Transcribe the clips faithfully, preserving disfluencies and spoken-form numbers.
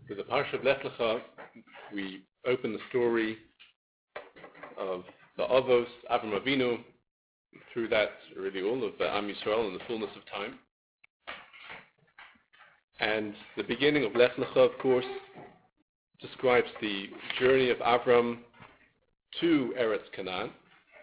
With the Parsha of Lech Lecha, we open the story of the Avos, Avram Avinu, through that really all of the Am Yisrael in the fullness of time. And the beginning of Lech Lecha, of course, describes the journey of Avram to Eretz Canaan.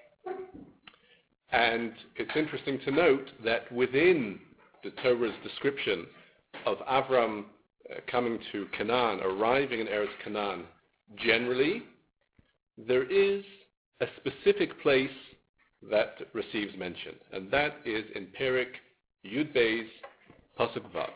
And it's interesting to note that within the Torah's description of Avram uh, coming to Canaan, arriving in Eretz Canaan, generally, there is a specific place that receives mention, and that is in Perek Yud Beis Pasuk Vav.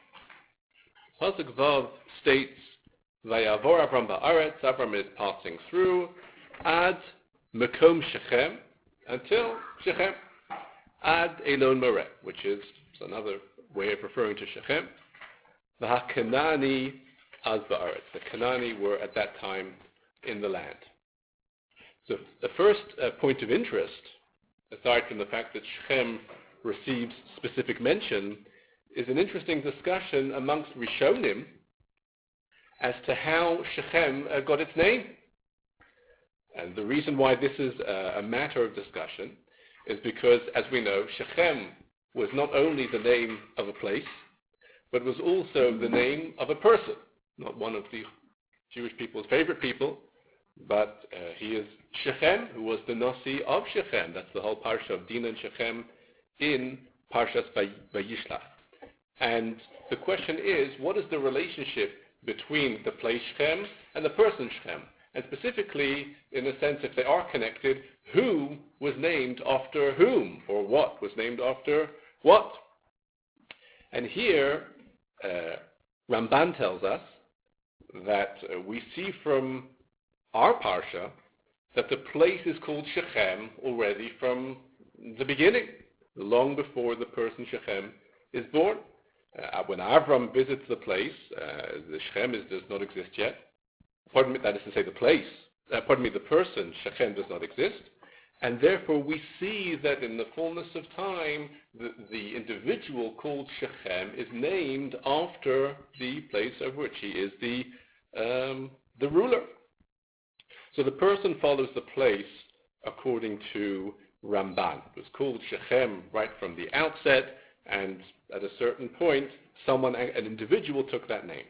Pasuk Vav states, "Vayavor Avram ba'aretz." Avram is passing through ad Mekom Shechem, until Shechem, ad Elon Moreh, which is another way of referring to Shechem. The HaKanani az ba'aretz. The Kanani were at that time in the land. So the first uh, point of interest, aside from the fact that Shechem receives specific mention, is an interesting discussion amongst Rishonim as to how Shechem uh, got its name. And the reason why this is uh, a matter of discussion is because, as we know, Shechem was not only the name of a place, but was also the name of a person. Not one of the Jewish people's favorite people, but uh, he is Shechem, who was the Nasi of Shechem. That's the whole parsha of Dinah and Shechem in Parshas Vayishlach. And the question is, what is the relationship between the place Shechem and the person Shechem? And specifically, in a sense, if they are connected, who was named after whom? Or what was named after what? And here, uh, Ramban tells us that uh, we see from our Parsha that the place is called Shechem already from the beginning, long before the person Shechem is born. Uh, when Avram visits the place, uh, the Shechem is, does not exist yet. Pardon me, that is to say the place, uh, pardon me, the person, Shechem, does not exist. And therefore we see that in the fullness of time, the, the individual called Shechem is named after the place of which he is the, um, the ruler. So the person follows the place according to Ramban. It was called Shechem right from the outset, and at a certain point, someone, an individual took that name.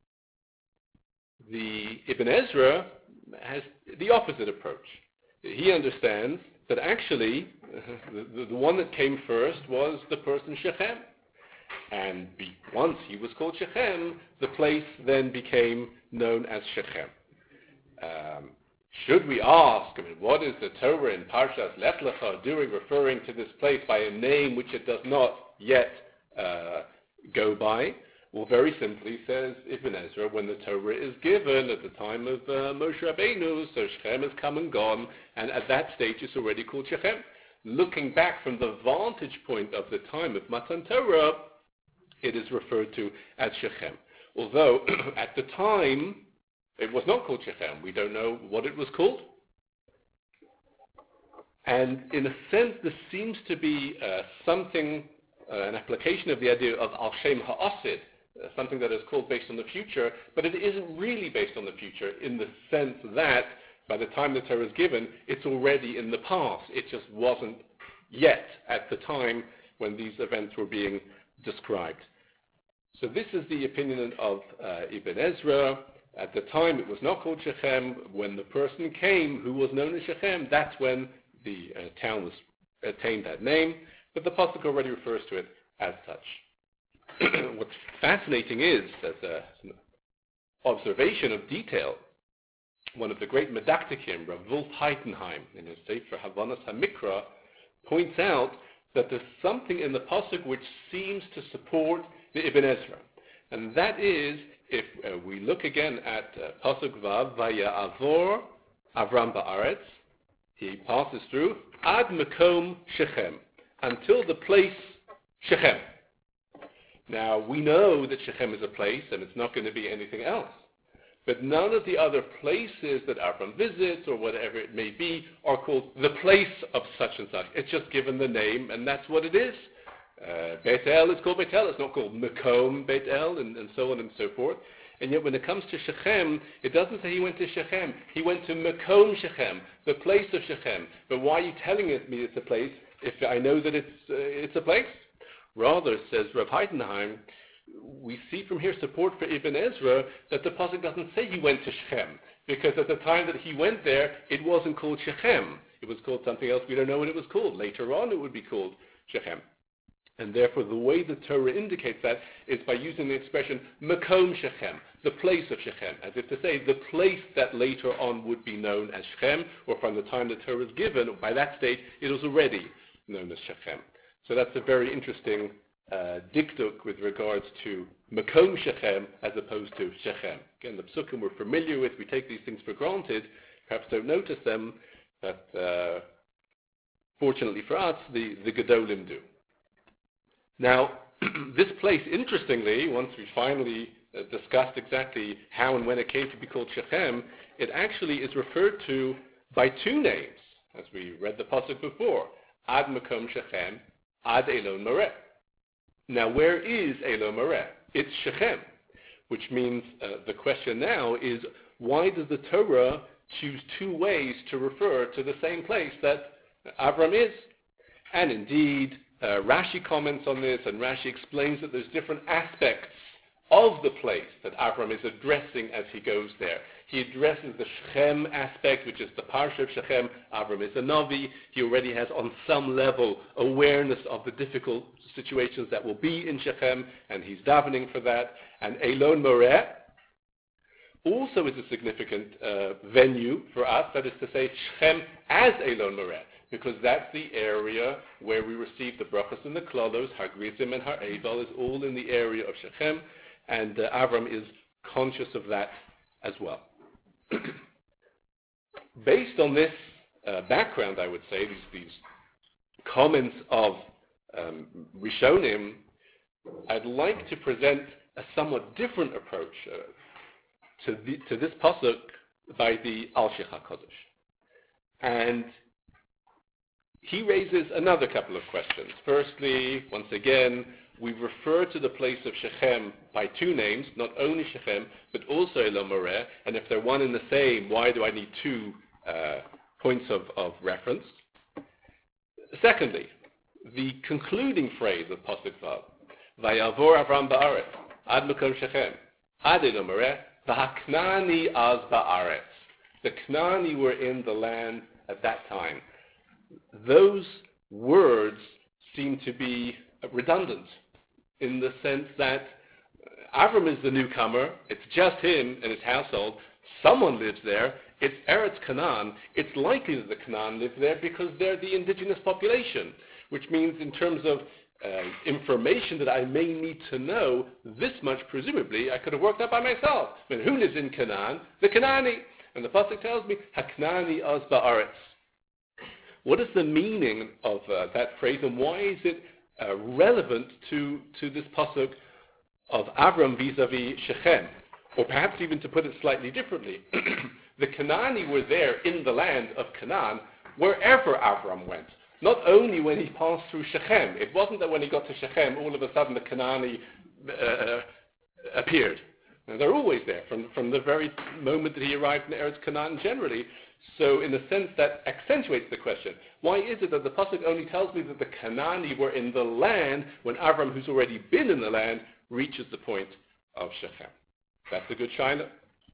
The Ibn Ezra has the opposite approach. He understands that actually uh, the, the one that came first was the person Shechem. And be, once he was called Shechem, the place then became known as Shechem. Um, should we ask, I mean, what is the Torah in Parshas Lech Lecha doing referring to this place by a name which it does not yet uh, go by? Well, very simply, says Ibn Ezra, when the Torah is given at the time of uh, Moshe Rabbeinu, so Shechem has come and gone, and at that stage it's already called Shechem. Looking back from the vantage point of the time of Matan Torah, it is referred to as Shechem. Although, at the time, it was not called Shechem. We don't know what it was called. And in a sense, this seems to be uh, something, uh, an application of the idea of Al Shem Ha'asid, Uh, something that is called based on the future, but it isn't really based on the future in the sense that by the time the Torah is given, it's already in the past. It just wasn't yet at the time when these events were being described. So this is the opinion of uh, Ibn Ezra. At the time it was not called Shechem. When the person came who was known as Shechem, that's when the uh, town was attained that name, but the Pasuk already refers to it as such. What's fascinating is, as a, an observation of detail, one of the great Medaktikim, Rav Wolf Heitenheim, in his Sefer Havanas HaMikra, points out that there's something in the Pasuk which seems to support the Ibn Ezra. And that is, if uh, we look again at uh, Pasuk Vav, Vaya'avor Avram ba'aretz, he passes through, Ad Mekom Shechem, until the place Shechem. Now, we know that Shechem is a place, and it's not going to be anything else. But none of the other places that Avram visits, or whatever it may be, are called the place of such and such. It's just given the name, and that's what it is. Uh, Beit El is called Beit El. It's not called Mekom Beit El, and, and so on and so forth. And yet when it comes to Shechem, it doesn't say he went to Shechem. He went to Makom Shechem, the place of Shechem. But why are you telling me it's a place if I know that it's, uh, it's a place? Rather, says Rav Heidenheim, we see from here support for Ibn Ezra that the pasuk doesn't say he went to Shechem, because at the time that he went there, it wasn't called Shechem. It was called something else. We don't know what it was called. Later on, it would be called Shechem. And therefore, the way the Torah indicates that is by using the expression Makom Shechem, the place of Shechem, as if to say the place that later on would be known as Shechem, or from the time the Torah is given, or by that stage, it was already known as Shechem. So that's a very interesting uh, diktuk with regards to Makom Shechem as opposed to Shechem. Again, the psukim we're familiar with, we take these things for granted, perhaps don't notice them, but uh, fortunately for us, the, the Gedolim do. Now, this place, interestingly, once we finally uh, discussed exactly how and when it came to be called Shechem, it actually is referred to by two names, as we read the pasuk before, Ad Makom Shechem, Ad Elon Moreh. Now, where is Elon Moreh? It's Shechem, which means uh, the question now is, why does the Torah choose two ways to refer to the same place that Avram is? And indeed, uh, Rashi comments on this, and Rashi explains that there's different aspects of the place that Avram is addressing as he goes there. He addresses the Shechem aspect, which is the Parsha of Shechem. Avram is a Navi. He already has on some level awareness of the difficult situations that will be in Shechem, and he's davening for that. And Elon Moreh also is a significant uh, venue for us, that is to say Shechem as Elon Moreh, because that's the area where we receive the brachos and the klolos, Har Grizim and Har Eval is all in the area of Shechem, and uh, Avram is conscious of that as well. Based on this uh, background, I would say, these, these comments of um, Rishonim, I'd like to present a somewhat different approach uh, to, the, to this pasuk by the Alshich HaKadosh. And he raises another couple of questions. Firstly, once again, we refer to the place of Shechem by two names, not only Shechem, but also Elon Moreh, and if they're one and the same, why do I need two uh, points of, of reference? Secondly, the concluding phrase of Pasuk Vav, Vayavor Avram ba'aretz, ad makom Shechem, ad Elon Moreh, v'haknani az ba'aretz. The Knani were in the land at that time. Those words seem to be redundant in the sense that Avram is the newcomer, it's just him and his household, someone lives there, it's Eretz Canaan, it's likely that the Canaan live there because they're the indigenous population, which means in terms of uh, information that I may need to know, this much presumably I could have worked out by myself. I mean, who lives in Canaan? The Canaani. And the pasuk tells me, Haknani az ba'aretz. What is the meaning of uh, that phrase, and why is it uh, relevant to, to this pasuk of Avram vis-a-vis Shechem? Or perhaps even to put it slightly differently, the Canaani were there in the land of Canaan wherever Avram went. Not only when he passed through Shechem. It wasn't that when he got to Shechem, all of a sudden the Canaani uh, appeared. And they're always there from, from the very moment that he arrived in Eretz Canaan generally. So in a sense that accentuates the question. Why is it that the pasuk only tells me that the Canaani were in the land when Avram, who's already been in the land, reaches the point of Shechem? That's a good shayla.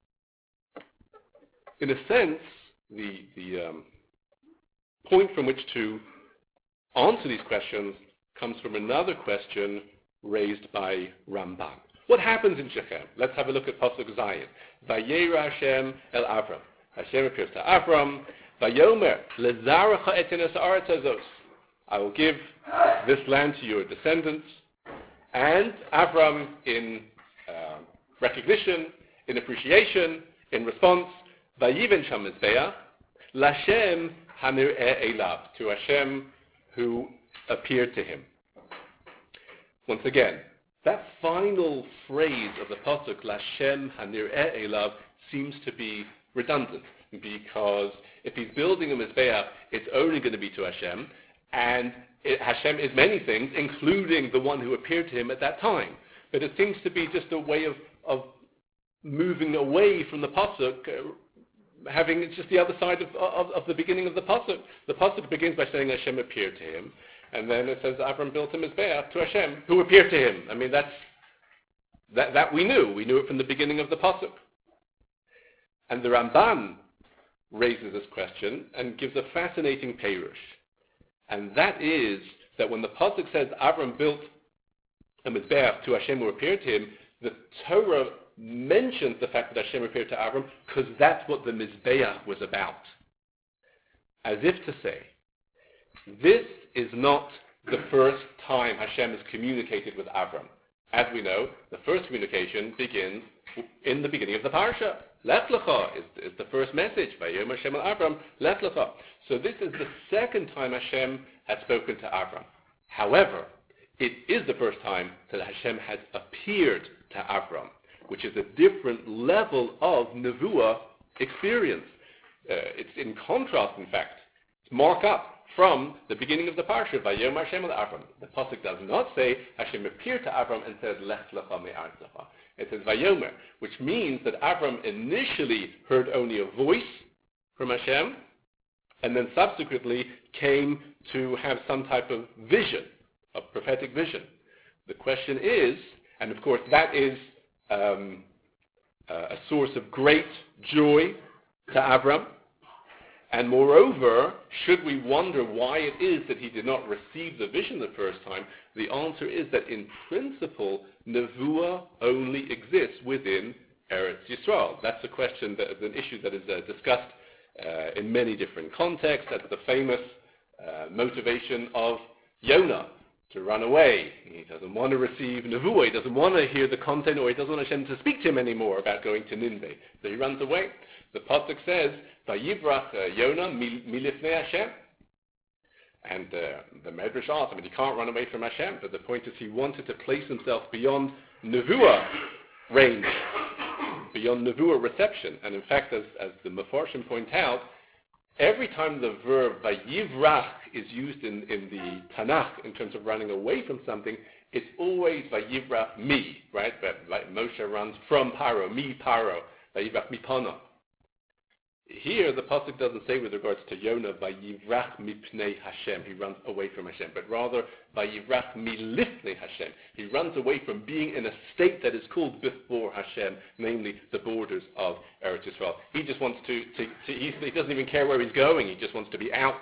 In a sense, the, the um, point from which to answer these questions comes from another question raised by Ramban. What happens in Shechem? Let's have a look at Pasuk Zayin. Vayera Hashem el Avram. Hashem appears to Avram. Vayomer lezarecha etenes haaretz hazos. I will give this land to your descendants. And Avram, in uh, recognition, in appreciation, in response, vayiven sham mizbeach lashem hanir'eh elav, to Hashem who appeared to him. Once again, that final phrase of the pasuk, Lashem hanir'eh elav, seems to be redundant, because if he's building a mizbeach, it's only going to be to Hashem, and it, Hashem is many things, including the one who appeared to him at that time. But it seems to be just a way of, of moving away from the pasuk, uh, having it's just the other side of, of, of the beginning of the pasuk. The pasuk begins by saying Hashem appeared to him, and then it says Avram built a mizbeach to Hashem, who appeared to him. I mean, that's that that we knew. We knew it from the beginning of the pasuk. And the Ramban raises this question and gives a fascinating perush, and that is that when the pasuk says Avram built a mizbeach to Hashem, who appeared to him, the Torah mentions the fact that Hashem appeared to Avram because that's what the Mizbeach was about. As if to say, this is not the first time Hashem has communicated with Avram. As we know, the first communication begins in the beginning of the parsha. Lech Lecha is, is the first message. Vayom Hashem al Avram, Lech Lecha. So this is the second time Hashem has spoken to Avram. However, it is the first time that Hashem has appeared to Avram, which is a different level of Nevuah experience. Uh, it's in contrast, in fact. It's mark up from the beginning of the parsha, Vayom Hashem al Avram. The pasuk does not say Hashem appeared to Avram and said, Lech lecha me'artzecha. It says Vayomer, which means that Avram initially heard only a voice from Hashem, and then subsequently came to have some type of vision, a prophetic vision. The question is, and of course that is Um, uh, a source of great joy to Avram. And moreover, should we wonder why it is that he did not receive the vision the first time, the answer is that in principle, Nevuah only exists within Eretz Yisrael. That's a question, that is an issue that is uh, discussed uh, in many different contexts. That's the famous uh, motivation of Yonah to run away. He doesn't want to receive Nevuah. He doesn't want to hear the content, or he doesn't want Hashem to speak to him anymore about going to Nineveh. So he runs away. The pasuk says, "Vayivrach Yonah milifnei Hashem." And uh, the Medrash asks, I mean, he can't run away from Hashem, but the point is he wanted to place himself beyond Nevuah range, beyond Nevuah reception. And in fact, as, as the Mefarshim point out, every time the verb vayivrach is used in, in the Tanakh in terms of running away from something, it's always vayivrach mi, right? Like Moshe runs from Paro, mi Paro, vayivrach mi Pano. Here, the pasuk doesn't say with regards to Yonah, vayivrach mipnei Hashem, he runs away from Hashem, but rather vayivrach milifnei Hashem, he runs away from being in a state that is called before Hashem, namely the borders of Eretz Yisrael. He just wants to, to, to he, he doesn't even care where he's going, he just wants to be out,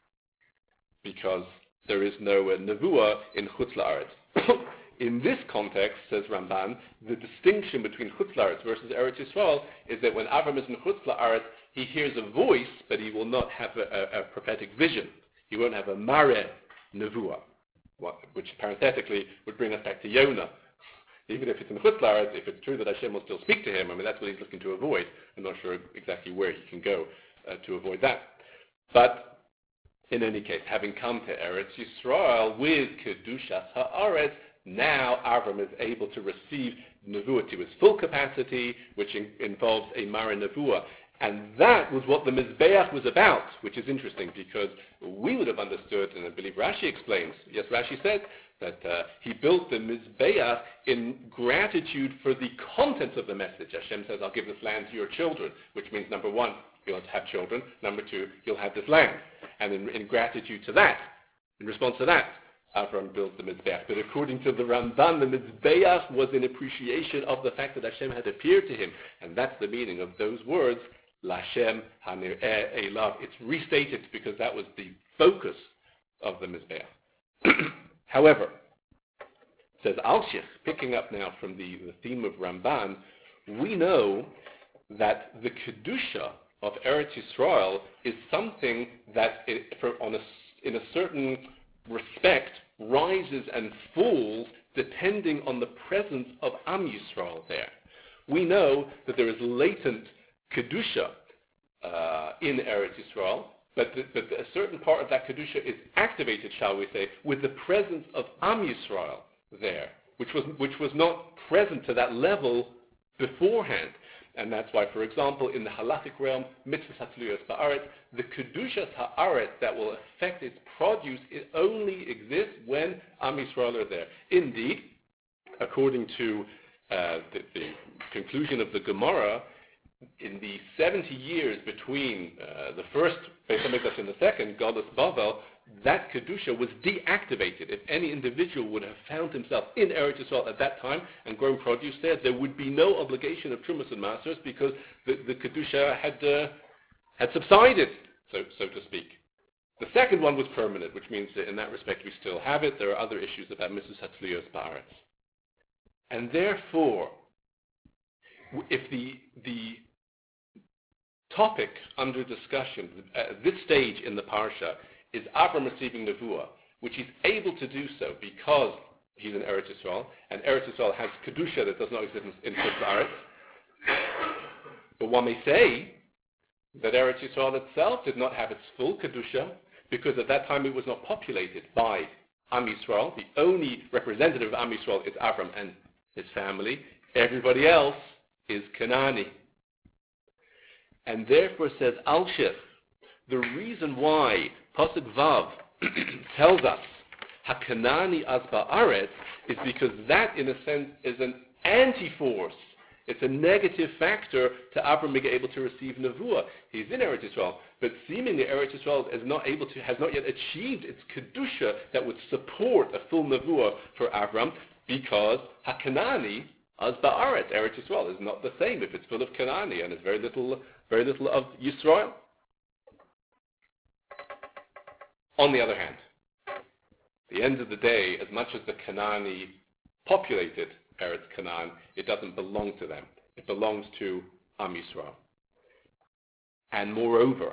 because there is no uh, Nevuah in Chutz La'aretz. In this context, says Ramban, the distinction between Chutz La'aretz versus Eretz Yisrael is that when Avram is in Chutz La'aretz, he hears a voice, but he will not have a, a, a prophetic vision. He won't have a Mareh Nevuah, which parenthetically would bring us back to Yonah. Even if it's in Chutz La'aretz, if it's true that Hashem will still speak to him, I mean, that's what he's looking to avoid. I'm not sure exactly where he can go uh, to avoid that. But in any case, having come to Eretz Yisrael with Kedushas Ha'aretz, now Avram is able to receive Nevuah to his full capacity, which in, involves a Mareh Nevuah. And that was what the Mizbeach was about, which is interesting because we would have understood, and I believe Rashi explains, yes, Rashi said, that uh, he built the Mizbeach in gratitude for the contents of the message. Hashem says, I'll give this land to your children, which means, number one, you'll have children. Number two, you'll have this land. And in, in gratitude to that, in response to that, Avram built the Mizbeach. But according to the Ramban, the Mizbeach was in appreciation of the fact that Hashem had appeared to him. And that's the meaning of those words, Lashem Hanir'eh Elav. It's restated because that was the focus of the Mizbeach. However, says Alshich, picking up now from the, the theme of Ramban, we know that the Kedusha of Eretz Yisrael is something that it, for, on a, in a certain respect rises and falls depending on the presence of Am Yisrael there. We know that there is latent Kedusha uh, in Eretz Yisrael, but, the, but a certain part of that Kedusha is activated, shall we say, with the presence of Am Yisrael there, which was, which was not present to that level beforehand. And that's why, for example, in the halachic realm, mitzvahs hatzluyos ba'aretz, the kedushas ha'aretz that will affect its produce, it only exists when Am Yisrael are there. Indeed, according to uh, the, the conclusion of the Gemara, in the seventy years between uh, the first Beit HaMikdash and the second, Galus Bavel, that Kedusha was deactivated. If any individual would have found himself in Eretz Yisrael at that time and grown produce there, there would be no obligation of Trumas and Masters because the, the Kedusha had, uh, had subsided, so, so to speak. The second one was permanent, which means that in that respect we still have it. There are other issues about Missus Hatzlios Ba'aretz. And therefore, if the, the topic under discussion at this stage in the Parsha is Avram receiving Nevuah, which he's able to do so because he's in Eretz Yisrael, and Eretz Yisrael has Kedusha that does not exist in Chutz La'aretz. But one may say that Eretz Yisrael itself did not have its full Kedusha because at that time it was not populated by Am Yisrael. The only representative of Am Yisrael is Avram and his family. Everybody else is Canaani. And therefore, says Alshich, the reason why Pasuk Vav tells us HaKanani Az Ba'aretz is because that, in a sense, is an anti-force. It's a negative factor to Avram being able to receive Nevuah. He's in Eretz Yisrael, but seemingly Eretz Yisrael is not able to, has not yet achieved its Kedusha that would support a full Nevuah for Avram because HaKanani Az Ba'aretz, Eretz Yisrael, is not the same if it's full of Kanani and it's very little, very little of Yisrael. On the other hand, at the end of the day, as much as the Kanani populated Eretz Canaan, it doesn't belong to them. It belongs to Am Yisrael. And moreover,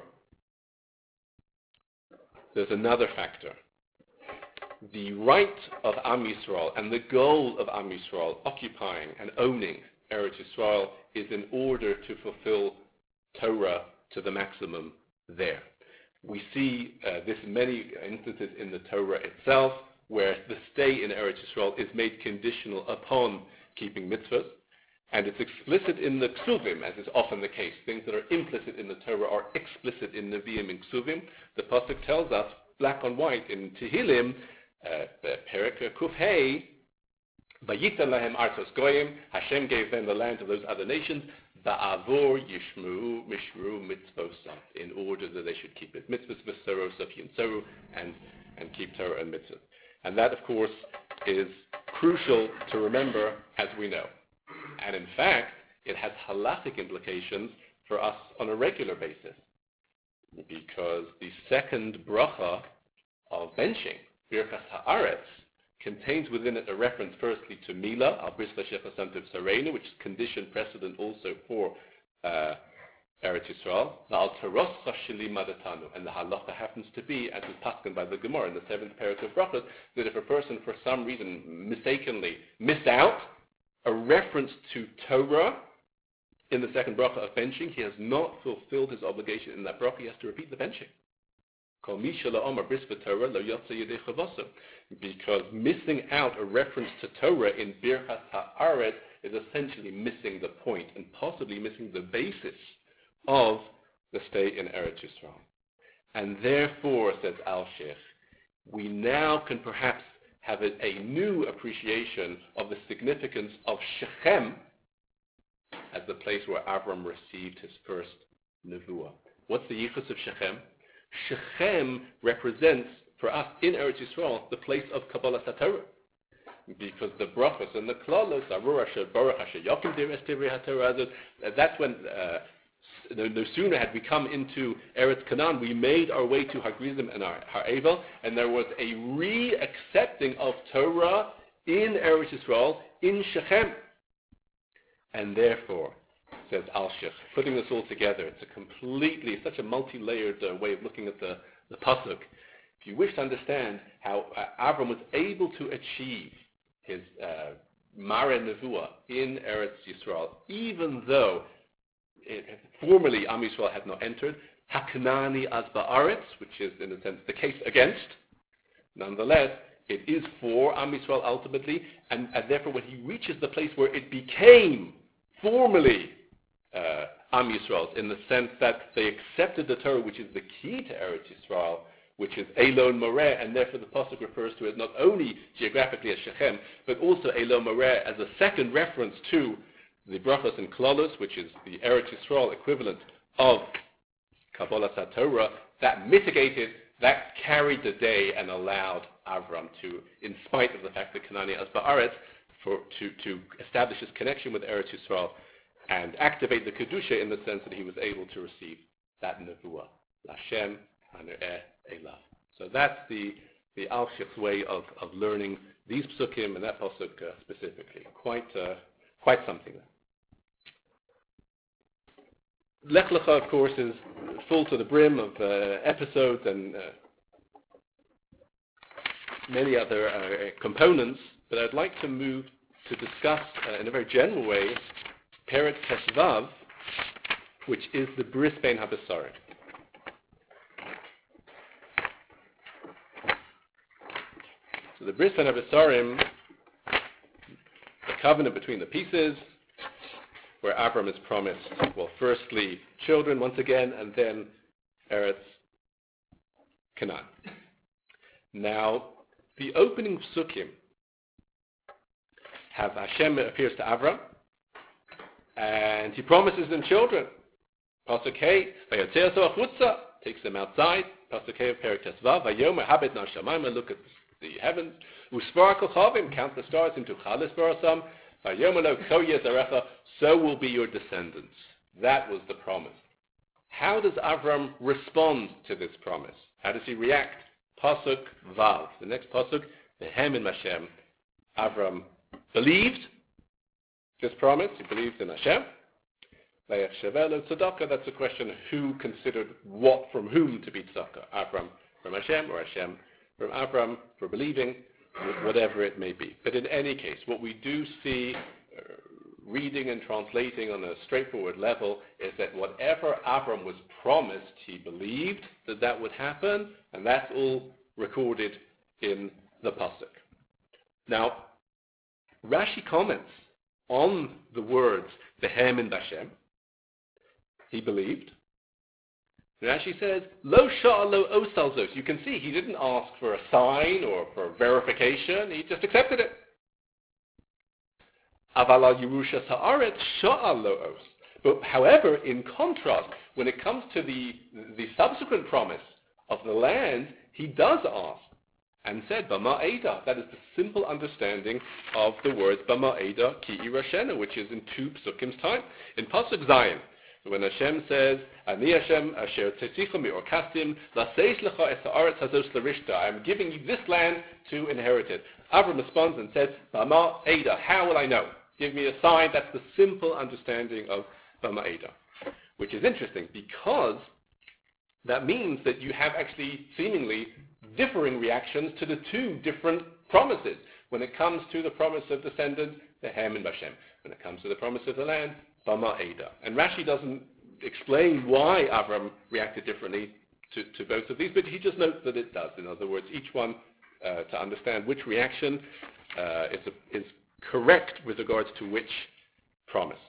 there's another factor. The right of Am Yisrael and the goal of Am Yisrael occupying and owning Eretz Yisrael is in order to fulfill Torah to the maximum there. We see uh, this in many instances in the Torah itself, where the stay in Eretz Yisrael is made conditional upon keeping mitzvahs, and it's explicit in the Ksuvim, as is often the case. Things that are implicit in the Torah are explicit in Nevi'im and Ksuvim. The Pasuk tells us, black on white, in Tehillim, uh, Perek Kuf Hey, Vayitan lahem artos goyim, Hashem gave them the land of those other nations, Ba'avor yishmuru mishru mitzvosam, in order that they should keep it. Mitzvahs v'soro safyin soru, and and keep Torah and mitzvahs. And that, of course, is crucial to remember, as we know. And in fact, it has halachic implications for us on a regular basis, because the second bracha of benching, Birkas Haaretz, contains within it a reference firstly to Mila, Al Bris L'Shechasantiv Sarena, which is condition precedent also for uh, Eretz Yisrael, Al Taros Chashili Madatanu, and the halacha happens to be, as is paskin by the Gemara in the seventh parak of brachas, that if a person for some reason mistakenly missed out a reference to Torah in the second bracha of benching, he has not fulfilled his obligation in that bracha. He has to repeat the benching. Because missing out a reference to Torah in Birkas Haaretz is essentially missing the point and possibly missing the basis of the stay in Eretz Yisrael. And therefore, says Alshich, we now can perhaps have a, a new appreciation of the significance of Shechem as the place where Avram received his first Nevuah. What's the yichus of Shechem? Shechem represents, for us in Eretz Yisrael, the place of Kabbalah Torah. Because the brachos and the klalos, Arur Asher Baruch Asher Yakim Divrei Tivrei HaTorah, that's when, uh, no, no sooner had we come into Eretz Canaan, we made our way to Hagrizim and Har-Evel, and there was a re-accepting of Torah in Eretz Yisrael, in Shechem. And therefore, says Alshich, putting this all together, it's a completely, such a multi-layered uh, way of looking at the, the pasuk. If you wish to understand how uh, Avram was able to achieve his uh, Mare Nevuah in Eretz Yisrael, even though it, formerly Am Yisrael had not entered, Hakanani Az Ba'aretz, which is in a sense the case against, nonetheless, it is for Am Yisrael ultimately, and, and therefore when he reaches the place where it became formally Uh, Am Yisrael, in the sense that they accepted the Torah, which is the key to Eretz Yisrael, which is Elon Moreh, and therefore the Pasuk refers to it not only geographically as Shechem, but also Elon Moreh as a second reference to the Brachos and Klolos, which is the Eretz Yisrael equivalent of Kabbalah Torah, that mitigated, that carried the day and allowed Avram to, in spite of the fact that Kanani as Ba'aretz, for to, to establish his connection with Eretz Yisrael and activate the Kedusha in the sense that he was able to receive that Nevuah, Lashem Hanereh Elav. So that's the the Al-Shich's way of, of learning these psukim and that pasuk uh, specifically. Quite uh, quite something. Lech Lecha, of course, is full to the brim of uh, episodes and uh, many other uh, components, but I'd like to move to discuss uh, in a very general way Perek Teshvav, which is the Bris Bein HaBesarim. So the Bris Bein HaBesarim, the covenant between the pieces, where Avram is promised, well, firstly, children once again, and then Eretz Canaan. Now, the opening psukim have Hashem appears to Avram, and he promises them children. Pasuk Hey, Vayotzer so achutza, takes them outside. Pasuk Hey of Perek Teshvav, Vayomer habet na shamayim, look at the heavens. Uspar kochavim, count the stars into chalis barasam. Vayomer lo so yezarecha, so will be your descendants. That was the promise. How does Avram respond to this promise? How does he react? Pasuk Vav. The next pasuk, Vehem in Hashem. Avram believed this promise. He believed in Hashem. That's a question of who considered what from whom to be tzedakah. Avram from Hashem or Hashem from Avram for believing, whatever it may be. But in any case, what we do see uh, reading and translating on a straightforward level is that whatever Avram was promised, he believed that that would happen, and that's all recorded in the pasuk. Now, Rashi comments on the words Vehem in Bashem. He believed. Rashi says, Lo sha'alo osalzos. You can see he didn't ask for a sign or for verification. He just accepted it. Aval al Yerusha Sa'aretz sha'alo os. But however, in contrast, when it comes to the, the subsequent promise of the land, he does ask and said, Bama Eda. That is the simple understanding of the words Bama Eda Ki Irashena, which is in two psukim's time. In Pasuk Zion, when Hashem says, Ani Hashem asher tzitzicha mi'orkasim, laseis lecha es ha'aretz hazos l'rishta, I am giving you this land to inherit it. Avram responds and says, Bama Eda, how will I know? Give me a sign. That's the simple understanding of Bama Eda, which is interesting because that means that you have actually seemingly differing reactions to the two different promises. When it comes to the promise of descendants, the Hem and Bashem. When it comes to the promise of the land, Bama Eda. And Rashi doesn't explain why Avram reacted differently to, to both of these, but he just notes that it does. In other words, each one uh, to understand which reaction uh, is, a, is correct with regards to which promise.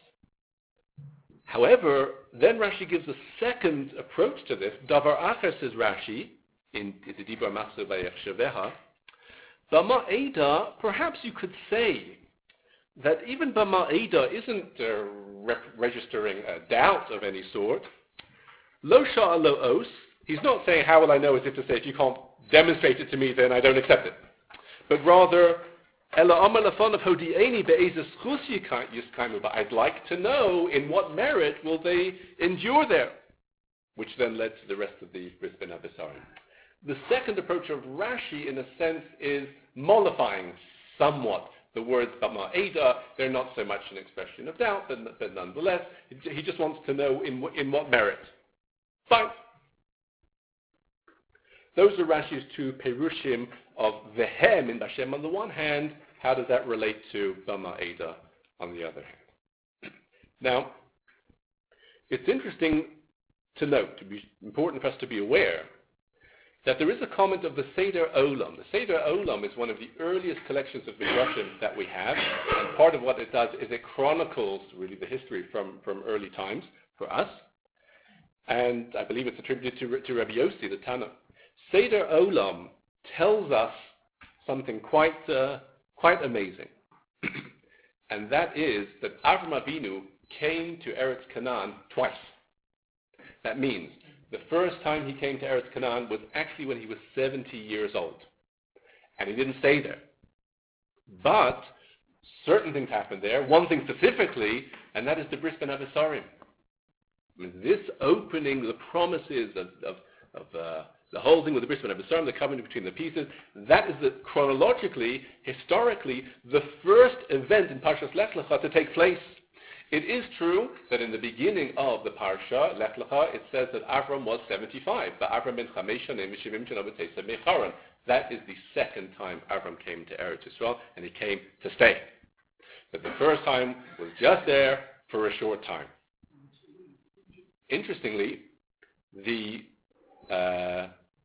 However, then Rashi gives a second approach to this. Davar acher, says Rashi, in the Dibur Maso Vayech Sheveha, Bama Eda, perhaps you could say that even Bama Eda isn't uh, re- registering a doubt of any sort. Lo sha'alo os, he's not saying, how will I know, as if to say, if you can't demonstrate it to me, then I don't accept it. But rather, Ela amar lafonav hodi'eni be'ezes chus yiskaimu, but I'd like to know in what merit will they endure there, which then led to the rest of the Bris Bein HaBesarim. The second approach of Rashi, in a sense, is mollifying somewhat the words Bama Eda. They're not so much an expression of doubt, but, but nonetheless, he just wants to know in, in what merit. Fine. Those are Rashi's two perushim of Vehem in Bashem on the one hand. How does that relate to Bama Eda on the other hand? Now, it's interesting to note, to be important for us to be aware, that there is a comment of the Seder Olam. The Seder Olam is one of the earliest collections of Midrashim that we have, and part of what it does is it chronicles really the history from, from early times for us, and I believe it's attributed to, to Rabbi Yossi, the Tana. Seder Olam tells us something quite uh, quite amazing, and that is that Avram Avinu came to Eretz Canaan twice. That means the first time he came to Eretz Canaan was actually when he was seventy years old, and he didn't stay there. But certain things happened there. One thing specifically, and that is the Bris Ben Abisarim. I mean, this opening, the promises of, of, of uh, the whole thing with the Bris Ben Abisarim, the covenant between the pieces, that is the, chronologically, historically, the first event in Parshas Lech Lecha to take place. It is true that in the beginning of the Parsha, Lech Lecha, it says that Avram was seventy-five. But Avram ben Chamesh Shanim v'Shivim Shana b'Teisah Mecharan. That is the second time Avram came to Eretz Yisrael, and he came to stay. But the first time was just there for a short time. Interestingly, the uh,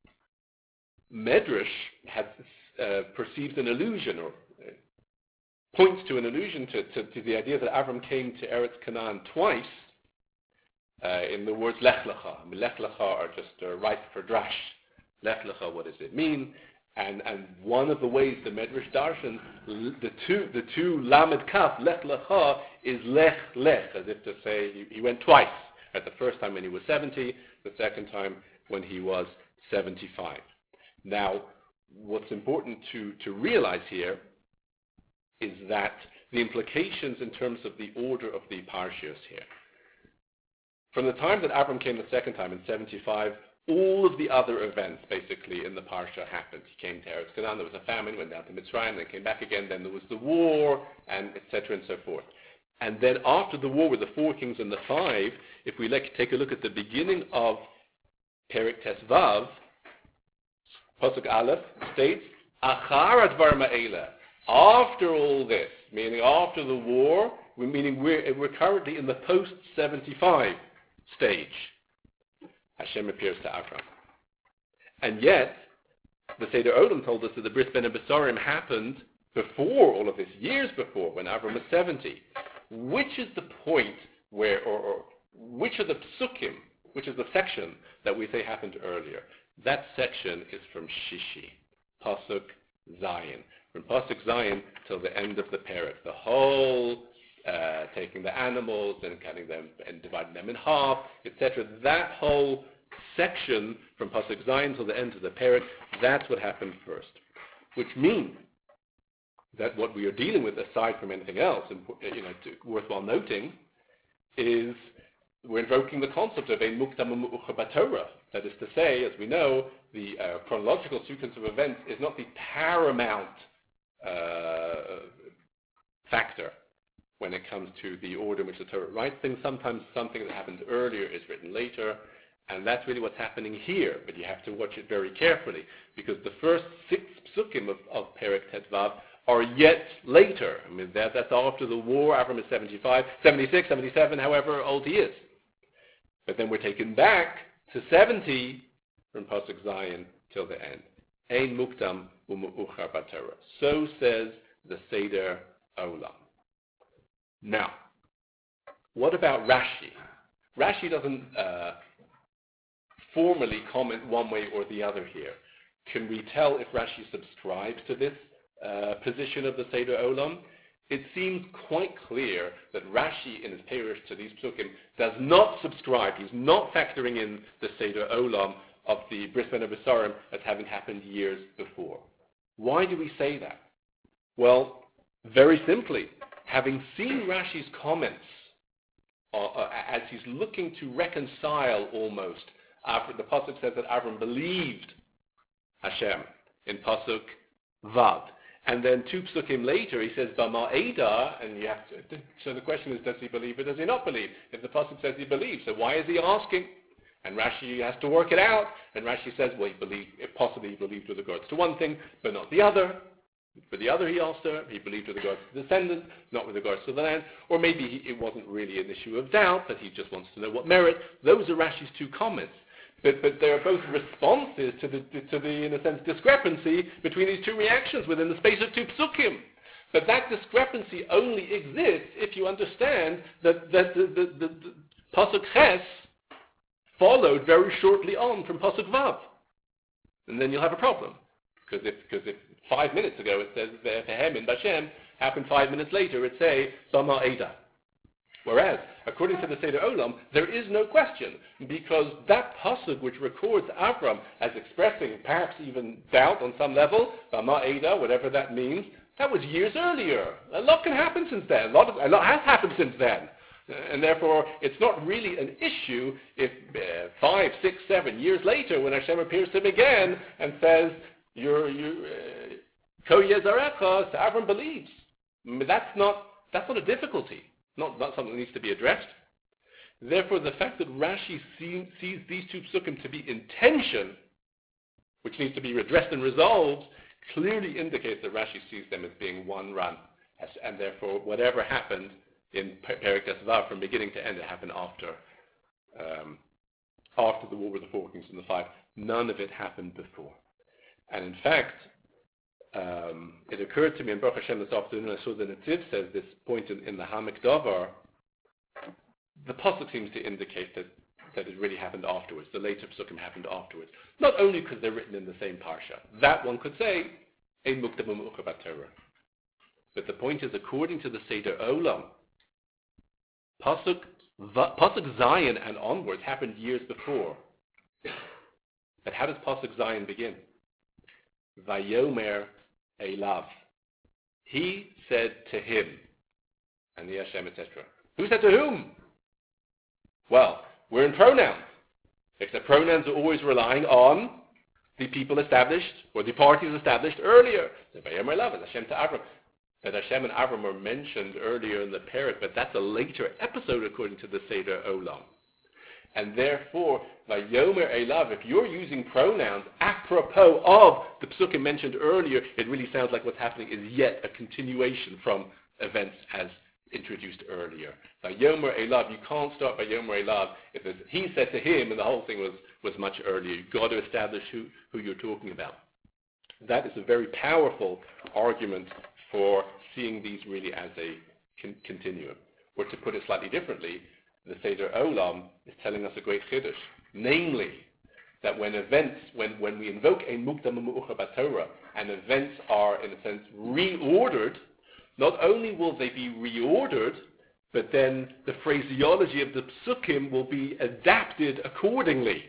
Medrash has, uh, perceives an allusion, or uh, points to an allusion to, to, to the idea that Avram came to Eretz Canaan twice uh, in the words Lech Lecha. I mean, Lech Lecha are just uh, ripe for drash. Lech Lecha, what does it mean? And and one of the ways the Medrash Darshan, the two the two Lamed Kaf, Lech Lecha, is Lech Lech, as if to say he, he went twice. At the first time when he was seventy, the second time when he was seventy-five. Now, what's important to, to realize here is that the implications in terms of the order of the Parshios here. From the time that Abram came the second time in seventy-five, all of the other events basically in the Parsha happened. He came to Eretz Canaan, there was a famine, went down to Mitzrayim, then came back again, then there was the war, and et cetera and so forth. And then after the war with the four kings and the five, if we like, take a look at the beginning of Perek Tes Vav, Pasuk Aleph states, Achar advar ma'ela. After all this, meaning after the war, meaning we're, we're currently in the post seventy-five stage. Hashem appears to Avram. And yet, the Seder Olam told us that the Bris Ben Abisarim happened before all of this, years before, when Avram was seventy. Which is the point where, or, or which of the psukim, which is the section that we say happened earlier? That section is from Shishi, Pasuk Zayin. From Pasuk Zayin till the end of the Perek. The whole uh, taking the animals and cutting them and dividing them in half, et cetera. That whole section from Pasuk Zayin till the end of the Perek, that's what happened first. Which means that what we are dealing with, aside from anything else, you know, to, worthwhile noting, is we're invoking the concept of ein mukdam u'me'ucher b'Torah. That is to say, as we know, the uh, chronological sequence of events is not the paramount uh, factor when it comes to the order in which the Torah writes things. Sometimes something that happened earlier is written later, and that's really what's happening here. But you have to watch it very carefully, because the first six psukim of, of Perek Tet Vav are yet later. I mean, that, that's after the war. Avram is seventy-five, seventy-six, seventy-seven, however old he is. But then we're taken back to seventy from Pasuk Zayin till the end. Ein mukdam u'me'ucher b'Torah. So says the Seder Olam. Now, what about Rashi? Rashi doesn't uh, formally comment one way or the other here. Can we tell if Rashi subscribes to this Uh, position of the Seder Olam? It seems quite clear that Rashi in his Perush to these psukim does not subscribe. He's not factoring in the Seder Olam of the Bris Ben Abisarim as having happened years before. Why do we say that? Well, very simply, having seen Rashi's comments uh, uh, as he's looking to reconcile almost, after the Pasuk says that Avram believed Hashem in Pasuk Vav. And then two psukim later, he says, Bama Eda, and you have to, so the question is, does he believe or does he not believe? If the pasuk says he believes, so why is he asking? And Rashi has to work it out, and Rashi says, well, he believed, possibly he believed with regards to one thing, but not the other. For the other, he also, he believed with regards to the descendants, not with regards to the land, or maybe he, it wasn't really an issue of doubt, but he just wants to know what merit. Those are Rashi's two comments. But, but they are both responses to the, to the, in a sense, discrepancy between these two reactions within the space of two psukim. But that discrepancy only exists if you understand that, that the, the, the, the Pasuk Ches followed very shortly on from Pasuk Vav. and then you'll have a problem. Because if, because if five minutes ago it says Vehem in Bashem, happened five minutes later it say Bama Eda. Whereas, according to the Seder Olam, there is no question, because that pasuk which records Avram as expressing perhaps even doubt on some level, Bama Eda, whatever that means, that was years earlier. A lot can happen since then. A lot, of, a lot has happened since then. And therefore, it's not really an issue if uh, five, six, seven years later, when Hashem appears to him again and says, "You're you, Ko Yezarecha," so Avram believes. That's not that's not a difficulty. Not not something that needs to be addressed. Therefore, the fact that Rashi see, sees these two psukim to be in tension, which needs to be addressed and resolved, clearly indicates that Rashi sees them as being one run, as, and therefore, whatever happened in Perek Vav from beginning to end, it happened after um, after the war with the four kings and the five. None of it happened before. And in fact, um, it occurred to me in Baruch Hashem this afternoon, I saw the Netziv says this point in, in the Hamek Davar. The pasuk seems to indicate that, that it really happened afterwards. The later psukim happened afterwards. Not only because they're written in the same parsha. That one could say, Ein Mukdam U'Mu'achar B'Torah. But the point is, according to the Seder Olam, Pasuk, Pasuk Zion and onwards happened years before. But how does Pasuk Zion begin? Vayomer Elav. He said to him, and the Hashem, et cetera. Who said to whom? Well, we're in pronouns. Except pronouns are always relying on the people established, or the parties established earlier. So Vayomer Elav is Hashem to Avram. That Hashem and Avram are mentioned earlier in the Perek, but that's a later episode according to the Seder Olam. And therefore, Vayomer Elav, if you're using pronouns apropos of the psukim mentioned earlier, it really sounds like what's happening is yet a continuation from events as introduced earlier. Vayomer Elav, you can't start Vayomer Elav if it's, he said to him, and the whole thing was, was much earlier. You've got to establish who, who you're talking about. That is a very powerful argument for seeing these really as a con- continuum. Or to put it slightly differently, the Seder Olam is telling us a great chiddush, namely that when events, when, when we invoke a Mukdam U'Mu'achar B'Torah, and events are, in a sense, reordered, not only will they be reordered, but then the phraseology of the psukim will be adapted accordingly.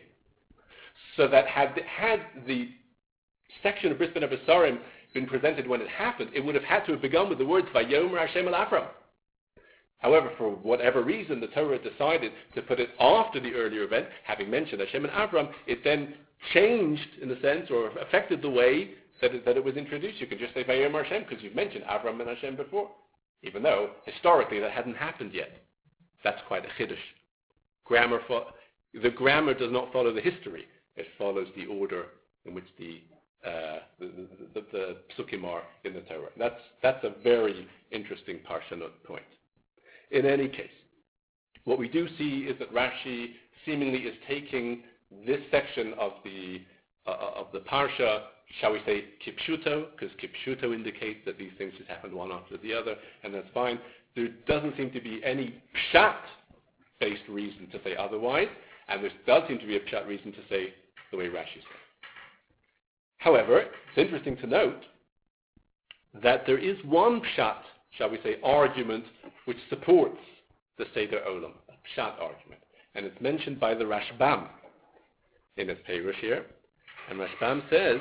So that had, had the section of Bris Ben Abasarim been presented when it happened, it would have had to have begun with the words Vayomer Hashem El Avram. However, for whatever reason, the Torah decided to put it after the earlier event, having mentioned Hashem and Avram. It then changed, in a sense, or affected the way that it, that it was introduced. You can just say Vayomer Hashem because you've mentioned Avram and Hashem before, even though historically that hadn't happened yet. That's quite a chiddush. Grammar fo- the grammar does not follow the history; it follows the order in which the Uh, the, the, the, the psukim are in the Torah. That's, that's a very interesting parshanot point. In any case, what we do see is that Rashi seemingly is taking this section of the uh, of the parsha, shall we say, kipshuto, because kipshuto indicates that these things just happen one after the other, and that's fine. There doesn't seem to be any pshat-based reason to say otherwise, and there does seem to be a pshat reason to say the way Rashi says. However, it's interesting to note that there is one pshat, shall we say, argument which supports the Seder Olam, a pshat argument. And it's mentioned by the Rashbam in his Perush here. And Rashbam says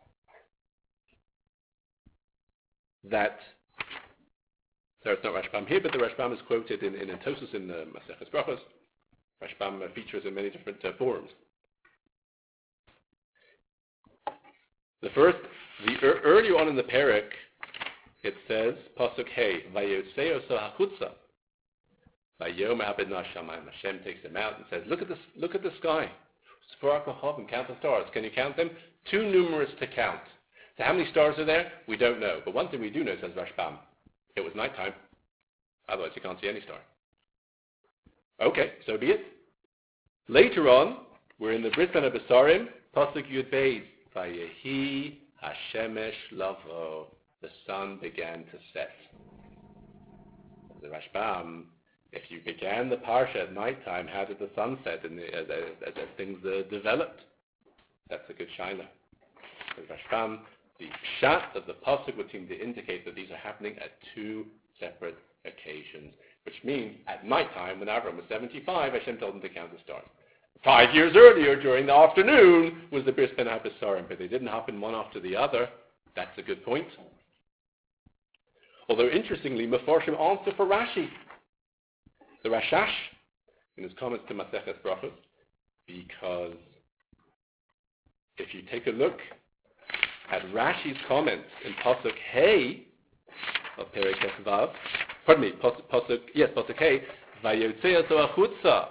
that, so it's not Rashbam here, but the Rashbam is quoted in, in Tosos in uh, Maseches Brachos. Rashbam uh, features in many different uh, forums. The first, the er, earlier on in the Perek, it says, Pasuk Hey, Vayoseo so hakutza. Vayom abedna shamayim. Hashem takes him out and says, look at this, look at the sky. And count the stars. Can you count them? Too numerous to count. So how many stars are there? We don't know. But one thing we do know, says Rashbam, it was nighttime. Otherwise you can't see any star. Okay, so be it. Later on, we're in the Bris Ben Abasarim, Pasuk Yud Beis. Vayehi Hashemesh Lavo. The sun began to set. The Rashbam, if you began the parsha at nighttime, how did the sun set in the, as, as, as things uh, developed? That's a good shayla. Says Rashbam, the pshat of the pasuk would seem to indicate that these are happening at two separate occasions, which means at nighttime, when Avram was seventy-five, Hashem told him to count the stars. Five years earlier, during the afternoon, was the Bris Ben HaBesarim, but they didn't happen one after the other. That's a good point. Although, interestingly, Mefarshim answer for Rashi. The Rashash, in his comments to Maseches Brachos, because if you take a look at Rashi's comments in Pasuk Hey of Perek Vav, pardon me, Pasuk, Pasuk yes, Pasuk Hey, Vayotzei oto achutza.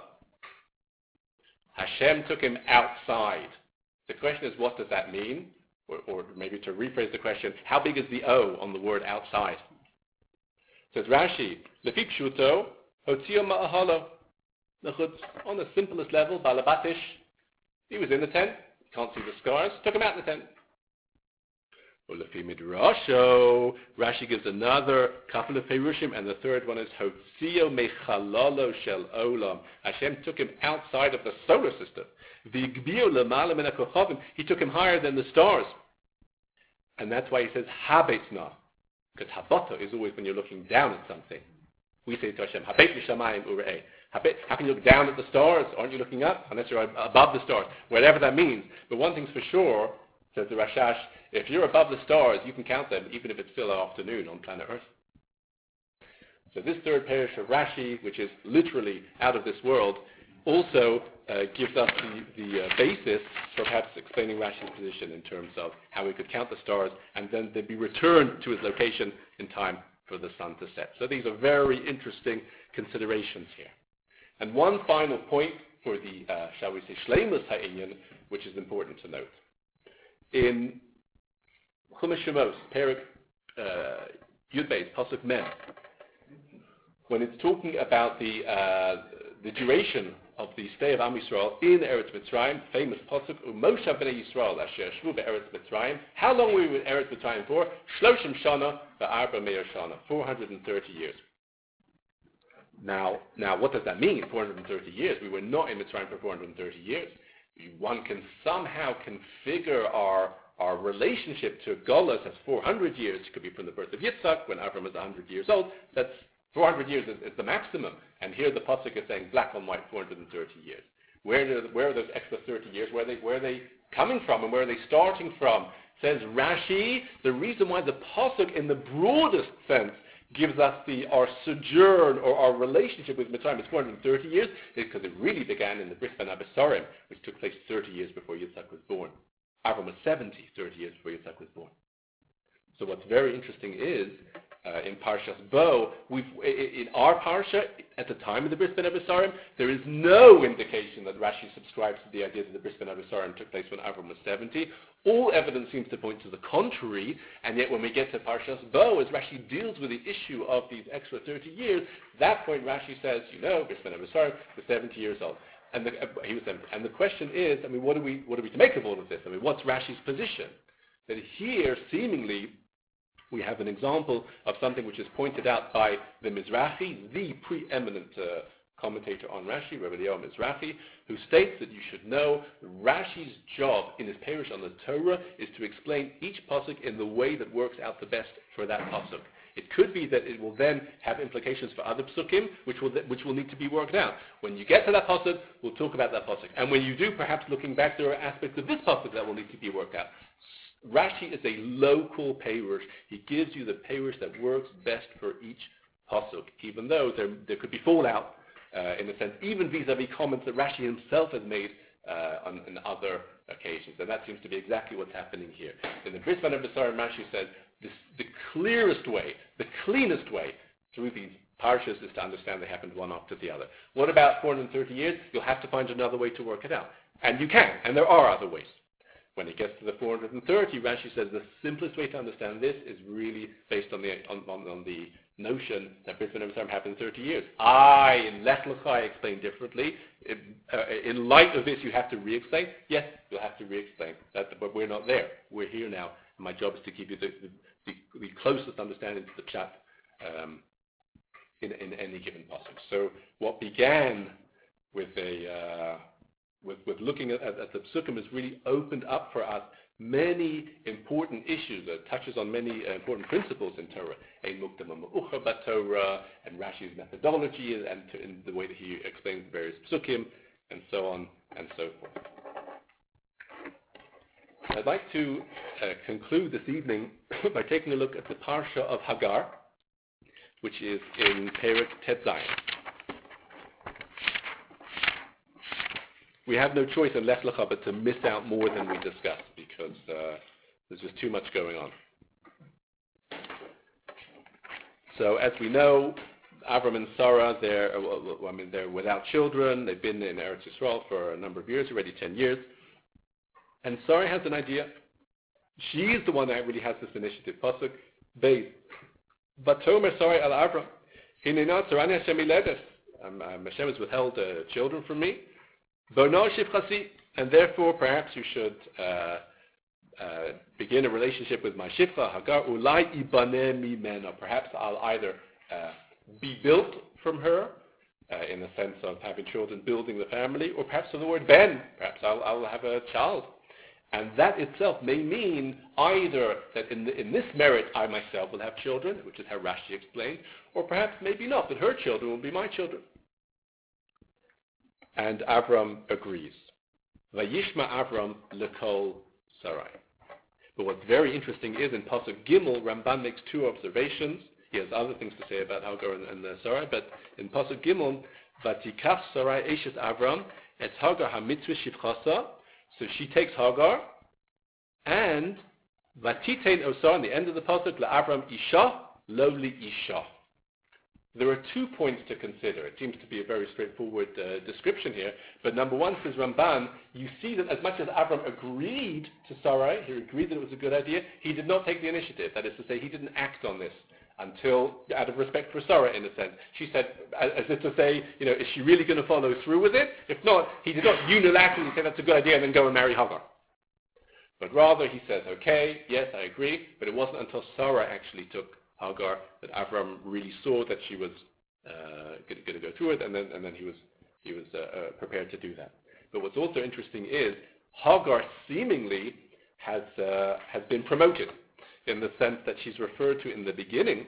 Hashem took him outside. The question is, what does that mean? Or, or maybe to rephrase the question, how big is the O on the word outside? Says Rashi, Lefi pshuto, hotzio ma'ahalo. On the simplest level, balabatish, he was in the tent, can't see the scars, took him out the tent. Lefi midrasho, Rashi gives another couple of perushim, and the third one is hotzio mechalalo shel olam. Hashem took him outside of the solar system. V'yigbio lemala min hakochavim, he took him higher than the stars. And that's why he says habetzna, because habato is always when you're looking down at something. We say to Hashem, habet mishamayim urei. How can you look down at the stars? Aren't you looking up? Unless you're above the stars. Whatever that means. But one thing's for sure, says the Rashash, if you're above the stars, you can count them, even if it's still afternoon on planet Earth. So this third parish of Rashi, which is literally out of this world, also uh, gives us the, the uh, basis for perhaps explaining Rashi's position in terms of how we could count the stars, and then they'd be returned to its location in time for the sun to set. So these are very interesting considerations here. And one final point for the, uh, shall we say, Shleimus Ha'inyan, which is important to note. In Chumash Shemos, Perek uh, Yud Beis, Pasuk Mem, when it's talking about the uh, the duration of the stay of Am Yisrael in Eretz Mitzrayim, famous Pasuk, U'Moshe Bnei Yisrael Asher Shvu be'Eretz Mitzrayim. How long were we in Eretz Mitzrayim for? Shloshim Shana ve'Arba Meir Shana, four hundred thirty years. Now, now, what does that mean? four hundred thirty years. We were not in Mitzrayim for four hundred thirty years. One can somehow configure our our relationship to Golus as four hundred years. It could be from the birth of Yitzhak, when Avram was one hundred years old. That's four hundred years is, is the maximum. And here the pasuk is saying black on white, four hundred thirty years. Where, do, where are those extra thirty years? Where are, they, where are they coming from, and where are they starting from? Says Rashi, the reason why the pasuk, in the broadest sense, gives us the our sojourn or our relationship with Mitzrayim is four hundred thirty years, is because it really began in the Bris Ben HaBesarim, which took place thirty years before Yitzhak was born. Avram was seventy, thirty years before Yitzhak was born. So what's very interesting is, uh, in Parshas Bo, we've, in our Parsha, at the time of the Bris Ben HaBesarim, there is no indication that Rashi subscribes to the idea that the Bris Ben HaBesarim took place when Avram was seventy. All evidence seems to point to the contrary, and yet when we get to Parshas Bo, as Rashi deals with the issue of these extra thirty years, at that point Rashi says, you know, Bris Ben HaBesarim was seventy years old. And the, uh, he was seventy. And the question is, I mean, what do we what are we to make of all of this? I mean, what's Rashi's position? That here, seemingly, we have an example of something which is pointed out by the Mizrahi, the preeminent uh, commentator on Rashi, Rabbi Eliyahu Mizrahi, who states that you should know Rashi's job in his parish on the Torah is to explain each pasuk in the way that works out the best for that pasuk. It could be that it will then have implications for other psukim, which will which will need to be worked out. When you get to that pasuk, we'll talk about that pasuk. And when you do, perhaps looking back, there are aspects of this pasuk that will need to be worked out. Rashi is a local parish. He gives you the parish that works best for each pasuk, even though there, there could be fallout, uh, in a sense, even vis-a-vis comments that Rashi himself has made uh, on, on other occasions. And that seems to be exactly what's happening here. In the Bris Ben HaBesarim, Rashi said, this, the clearest way, the cleanest way through these parshas is to understand they happened one after the other. What about four hundred thirty years? You'll have to find another way to work it out. And you can, and there are other ways. When it gets to the four hundred thirty, Rashi says the simplest way to understand this is really based on the on, on, on the notion that Bris Ben HaBesarim happened in thirty years. I, in Lech Lecha, I explain differently. It, uh, in light of this, you have to re-explain. Yes, you'll have to re-explain. That, but we're not there. We're here now. And my job is to give you the, the, the, the closest understanding to the pshat um, in, in any given passage. So what began with a uh, with, with looking at, at, at the psukim has really opened up for us many important issues, that touches on many uh, important principles in Torah, Ein Mukdama Ma'uchar Torah, and Rashi's methodology, and, and to, in the way that he explains various psukim, and so on and so forth. I'd like to uh, conclude this evening by taking a look at the Parsha of Hagar, which is in Perek Tet Zayin. We have no choice in Lech Lecha but to miss out more than we discussed, because uh, there's just too much going on. So, as we know, Avram and Sarah, they're, well, I mean, they're without children. They've been in Eretz Yisrael for a number of years, already ten years. And Sarah has an idea. She's the one that really has this initiative. Pasuk Beis. Vatomer Sarah al Avram. Hinena tzarani Hashem iledes. Um, um, Hashem has withheld uh, children from me. Bono shivchasi. And therefore, perhaps you should uh, uh, begin a relationship with my shivcha, Hagar. Ulai ibaneh mimena. Perhaps I'll either uh, be built from her, uh, in the sense of having children, building the family, or perhaps from the word ben. Perhaps I'll, I'll have a child. And that itself may mean either that in, the, in this merit I myself will have children, which is how Rashi explained, or perhaps maybe not, that her children will be my children. And Avram agrees. Vayishma Avram lekol Sarai. But what's very interesting is in Pasuk Gimel, Ramban makes two observations. He has other things to say about Hagar and, and uh, Sarai, but in Pasuk Gimel, Vatikach Sarai Eshes Avram, et Hagar hamitzvah shivchasa. So she takes Hagar, and Vatitein Osar, in the end of the pasuk, LaAvram Isha, lowly Isha. There are two points to consider. It seems to be a very straightforward uh, description here. But number one, says Ramban, you see that as much as Avram agreed to Sarai, he agreed that it was a good idea, he did not take the initiative. That is to say, he didn't act on this until, out of respect for Sarah, in a sense. She said, as, as if to say, you know, is she really going to follow through with it? If not, he did not unilaterally say that's a good idea and then go and marry Hagar. But rather, he says, okay, yes, I agree, but it wasn't until Sarah actually took Hagar that Avram really saw that she was uh, going to go through it, and then and then he was he was uh, uh, prepared to do that. But what's also interesting is Hagar seemingly has uh, has been promoted, in the sense that she's referred to in the beginning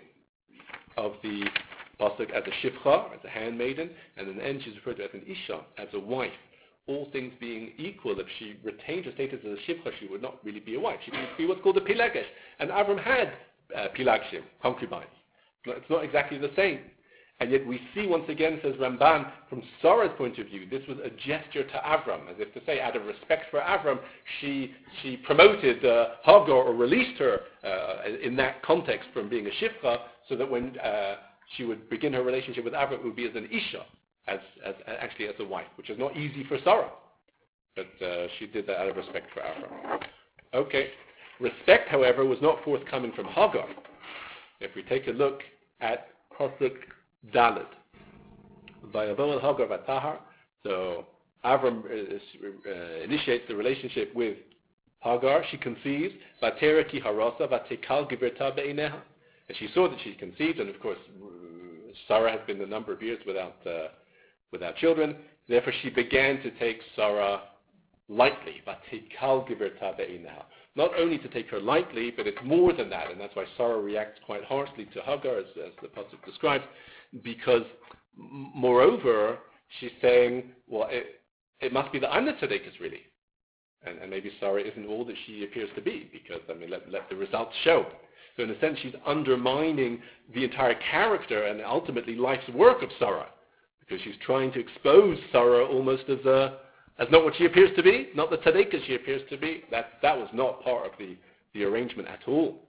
of the pasuk as a shivcha, as a handmaiden, and in the end she's referred to as an isha, as a wife. All things being equal, if she retained her status as a shivcha, she would not really be a wife. She would be what's called a pilagesh. And Avram had uh, pilagshim, concubines. It's not exactly the same. And yet we see once again, says Ramban, from Sarah's point of view, this was a gesture to Avram, as if to say, out of respect for Avram, she she promoted uh, Hagar, or released her uh, in that context from being a shivcha, so that when uh, she would begin her relationship with Avram, it would be as an isha, as, as actually as a wife, which is not easy for Sarah. But uh, she did that out of respect for Avram. Okay. Respect, however, was not forthcoming from Hagar. If we take a look at Pasuk Dalet, Vayavo el Hagar Vatahar, so Avram uh, initiates the relationship with Hagar. She conceives, Vatera ki harasa vatekal giverta be'ineha, and she saw that she conceived, and of course Sarah has been a number of years without uh, without children. Therefore, she began to take Sarah lightly. Vatekal giverta be'ineha. Not only to take her lightly, but it's more than that, and that's why Sarah reacts quite harshly to Hagar, as, as the pasuk describes, because, m- moreover, she's saying, well, it, it must be that I'm the tzaddikus, really. And, and maybe Sarah isn't all that she appears to be, because, I mean, let, let the results show. So in a sense, she's undermining the entire character and ultimately life's work of Sarah, because she's trying to expose Sarah almost as a as not what she appears to be, not the tzaddikus she appears to be. That that was not part of the, the arrangement at all.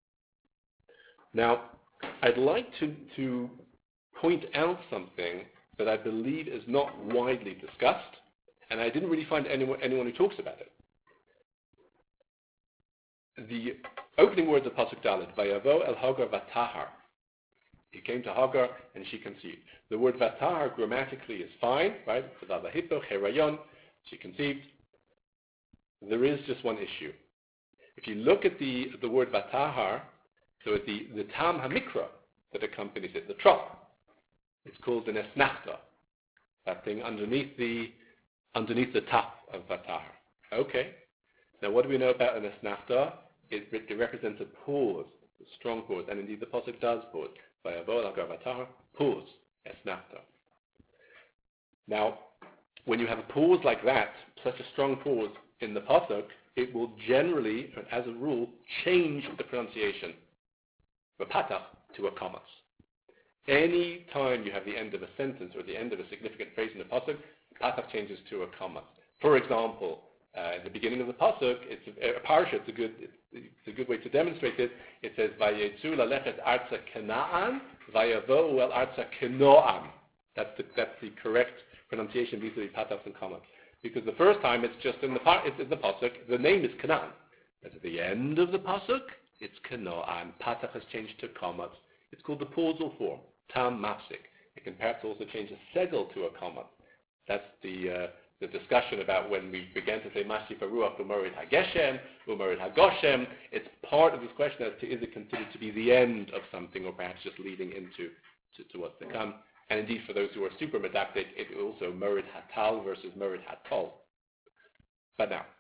Now, I'd like to, to point out something that I believe is not widely discussed, and I didn't really find anyone, anyone who talks about it. The opening words of Pasuk Dalet, Vayavo el Hagar Vatahar. He came to Hagar and she conceived. The word Vatahar grammatically is fine, right? She conceived. There is just one issue. If you look at the, the word Vatahar, so at the, the Tam HaMikra that accompanies it, the trop, it's called the Nesnachta, that thing underneath the underneath the top of Vatahar. Okay. Now, what do we know about an asnafta? It, it represents a pause, a strong pause, and indeed the pasuk does pause. Vayavo al Vatar, pause, asnafta. Now, when you have a pause like that, such a strong pause in the pasuk, it will generally, as a rule, change the pronunciation, v'patach, to a comma. Any time you have the end of a sentence or the end of a significant phrase in the pasuk, patach changes to a comma. For example, uh, at the beginning of the pasuk, it's a, a parsha. It's a good, it's, it's a good way to demonstrate it. It says, "Vayetzu lalechet arza Canaan, vayavo el arza Kenoam." That's the that's the correct pronunciation vis-a-vis patach and comma. Because the first time it's just in the par- it's in the pasuk. The name is Canaan, but at the end of the pasuk, it's Kenoam. Patach has changed to comma. It's called the pausal form, tam mafsik. It can perhaps also change a segel to a comma. That's the uh, the discussion about when we began to say Mashif Ruach Umarid HaGeshem, Umarid HaGoshem. It's part of this question as to is it considered to be the end of something or perhaps just leading into to, to what's to come. And indeed, for those who are super medactic, it also Murid Hatal versus Murid Hatol. But now,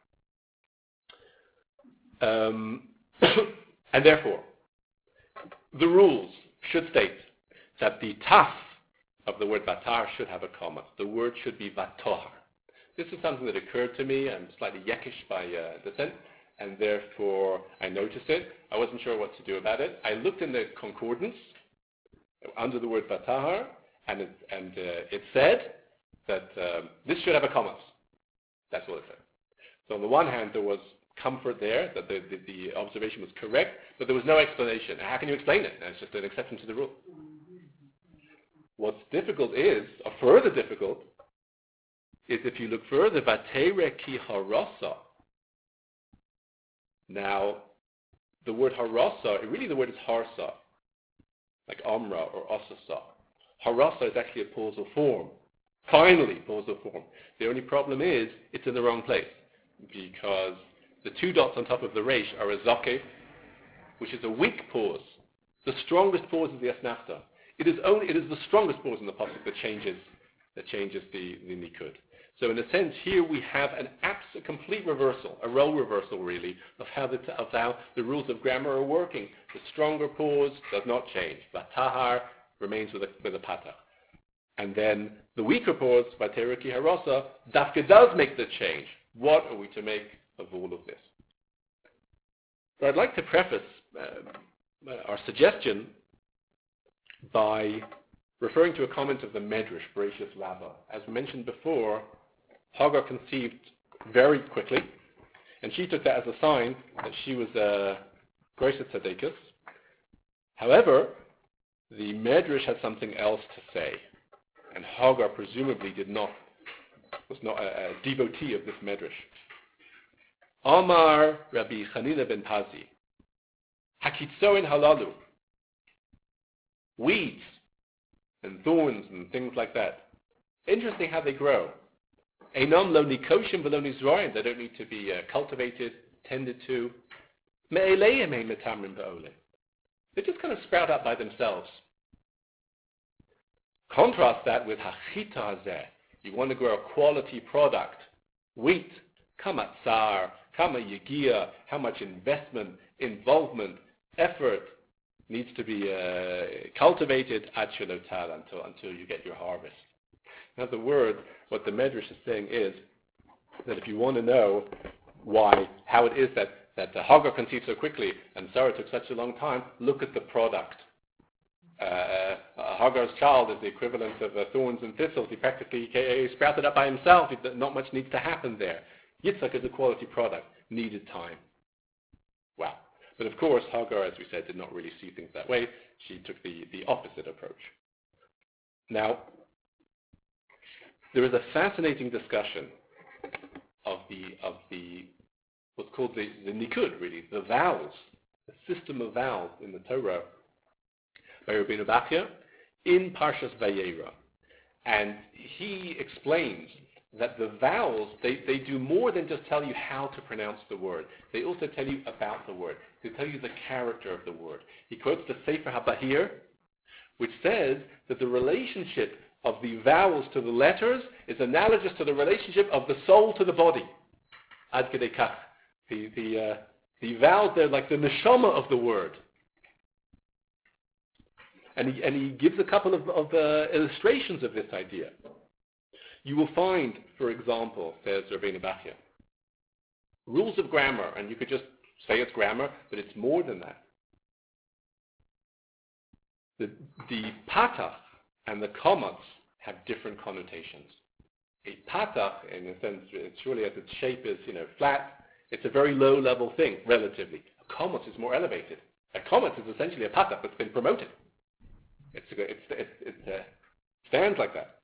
um, and therefore, the rules should state that the taf of the word vatar should have a comma. The word should be vatohar. This is something that occurred to me. I'm slightly yekish by uh, descent, and therefore I noticed it. I wasn't sure what to do about it. I looked in the concordance under the word vatahar, and it, and uh, it said that um, this should have a comma. That's what it said. So on the one hand, there was comfort there that the, the, the observation was correct, but there was no explanation. How can you explain it? And it's just an exception to the rule. What's difficult is, or further difficult, is if you look further, Vatere ki harasa. Now, the word harasa, really the word is harsa, like amra or asasa. Harasa is actually a pausal form. Finally, pausal form. The only problem is, it's in the wrong place, because the two dots on top of the resh are a zakef, which is a weak pause. The strongest pause is the asnafta. It is only, it is the strongest pause in the pasuk that changes, that changes the, the nikud. So in a sense, here we have an abs- a complete reversal, a role reversal really, of how, the, of how the rules of grammar are working. The stronger pause does not change. Vatahar remains with a, with a patah. And then the weaker pause, Vateriki Harasa, Dafka does make the change. What are we to make of all of this? So I'd like to preface uh, our suggestion by referring to a comment of the Medrash, Bereshis Rabbah. As mentioned before, Hagar conceived very quickly, and she took that as a sign that she was a Groisha Tzaddikus. However, the Medrash had something else to say, and Hagar presumably did not, was not a, a devotee of this Medrash. Amar Rabbi Chanina ben Pazi, Hakitzoin halalu, weeds and thorns and things like that. Interesting how they grow. Einam lo nikoshim v'lo nizroim. They don't need to be uh, cultivated, tended to. Me'eleim ein metamrim ba'oleh. They just kind of sprout up by themselves. Contrast that with hachita hazeh. You want to grow a quality product. Wheat. Kama tsar. Kama yegia. How much investment, involvement, effort needs to be uh, cultivated at Shilotal until until you get your harvest. In other words, what the Medrash is saying is that if you want to know why, how it is that, that the Hagar conceived so quickly and Sarah took such a long time, look at the product. Uh, uh, Hagar's child is the equivalent of uh, thorns and thistles. He practically he sprouted up by himself. He, not much needs to happen there. Yitzhak is a quality product. Needed time. Wow. But of course, Hagar, as we said, did not really see things that way. She took the, the opposite approach. Now, there is a fascinating discussion of the of the what's called the, the nikud, really, the vowels, the system of vowels in the Torah by Rabbeinu Bachya in Parshas Vayera. And he explains that the vowels, they, they do more than just tell you how to pronounce the word. They also tell you about the word. They tell you the character of the word. He quotes the Sefer HaBahir, which says that the relationship of the vowels to the letters is analogous to the relationship of the soul to the body. Ad kedei kach. The, the, uh, the vowels, they're like the neshama of the word. And he, and he gives a couple of, of uh, illustrations of this idea. You will find, for example, says Rabbeinu Bachya, rules of grammar, and you could just say it's grammar, but it's more than that. The, the patach and the kommas have different connotations. A patach, in a sense, it's surely as its shape is, you know, flat, it's a very low-level thing, relatively. A kommas is more elevated. A kommas is essentially a patach that's been promoted. It's, it's, it, it uh, stands like that.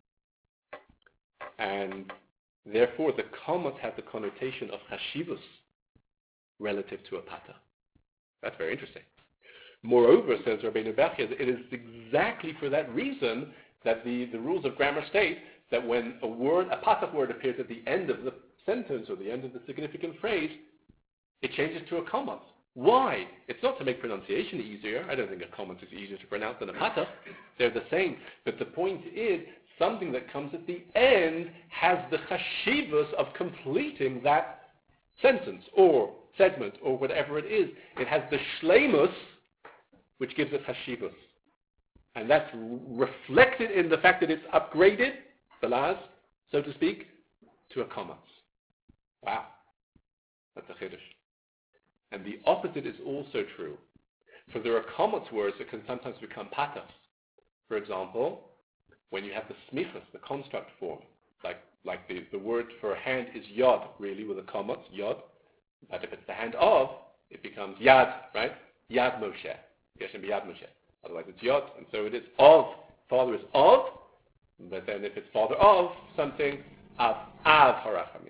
And therefore, the kommas have the connotation of chashivus relative to a patach. That's very interesting. Moreover, says Rabbeinu Bachya, it is exactly for that reason that the, the rules of grammar state that when a word, a patach word appears at the end of the sentence or the end of the significant phrase, it changes to a kommas. Why? It's not to make pronunciation easier. I don't think a kommas is easier to pronounce than a patach. They're the same. But the point is, something that comes at the end has the chashivus of completing that sentence or segment or whatever it is. It has the shleimus, which gives it chashivus. And that's reflected in the fact that it's upgraded, the laz, so to speak, to a kommas. Wow. That's a chiddush. And the opposite is also true. For there are kommas words that can sometimes become patachs. For example, when you have the smichas, the construct form, like like the, the word for hand is yod, really, with a kommas, yod. But if it's the hand of, it becomes yad, right? Yad Moshe. Yeshem b'yad Moshe. Otherwise it's yod, and so it is of. Father is of, but then if it's father of something, av, av harachamim.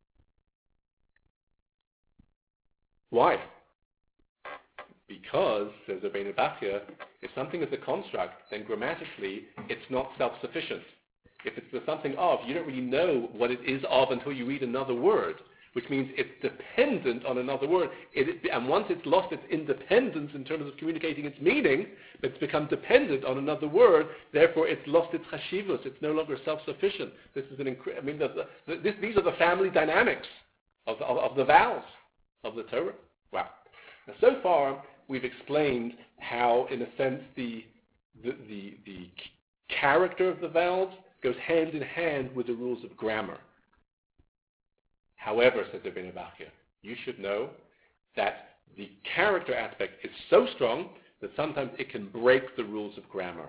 Why? Because, says Rabbeinu Bachya, if something is a construct, then grammatically it's not self-sufficient. If it's the something of, you don't really know what it is of until you read another word, which means it's dependent on another word. It, and once it's lost its independence in terms of communicating its meaning, it's become dependent on another word, therefore it's lost its chashivus, it's no longer self-sufficient. This is an incre- I mean, the, the, this, these are the family dynamics of, of, of the vowels of the Torah. Wow. Now, so far, we've explained how, in a sense, the, the, the, the character of the vowels goes hand in hand with the rules of grammar. However, says Rabbeinu Bachya, you should know that the character aspect is so strong that sometimes it can break the rules of grammar.